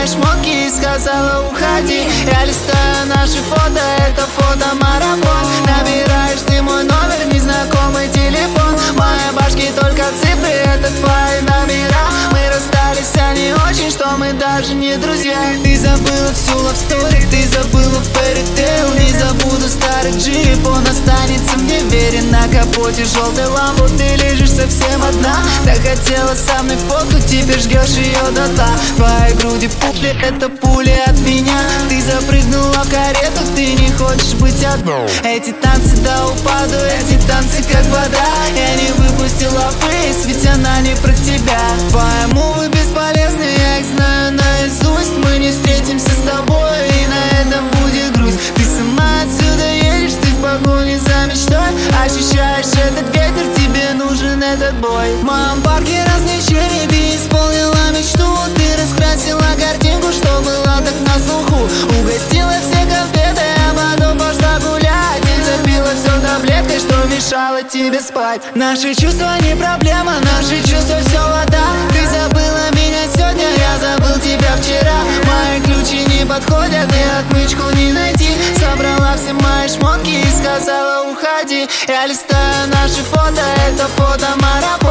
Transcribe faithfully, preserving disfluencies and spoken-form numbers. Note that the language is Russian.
мои шмотки и сказала уходи. Я листаю наши фото, это фото-марафон. Набираешь ты мой номер, незнакомый телефон. В моей башке только цифры, это твои номера. Мы расстались, а не очень, что мы даже не друзья. Ты забыла всю love story, ты забыла fairy tale. Не забуду старый джип, он останется мне верен. На капоте желтой ламбо ты лежишь совсем одна. Так хотела со мной фотку, теперь жгешь ее до дна. Твои груди пули, это пули от меня. Ты запрыгнула в карету, ты не хочешь быть одной. Эти танцы до упаду, эти танцы как вода. Я не выпустила фейс, ведь она не про тебя. Твои мувы бесполезны, я их знаю наизусть. Мы не встретимся с тобой, и на этом будет грусть. Ты сама отсюда едешь, ты в погоне за мечтой. Ощущаешь этот ветер, тебе нужен этот бой. В моем парке развлечений ты исполнила мечту. Ты раскрасила картинку, что была так на слуху. Угостила все конфеты, а потом пошла гулять. И запила все таблеткой, что мешало тебе спать. Наши чувства не проблема, наши чувства все вода. Ты забыла меня сегодня, я забыл тебя вчера. Мои ключи не подходят и отмычку не найти. Собрала все мои шмотки и сказала уходи. Я листаю наши фото, это фото-марафон.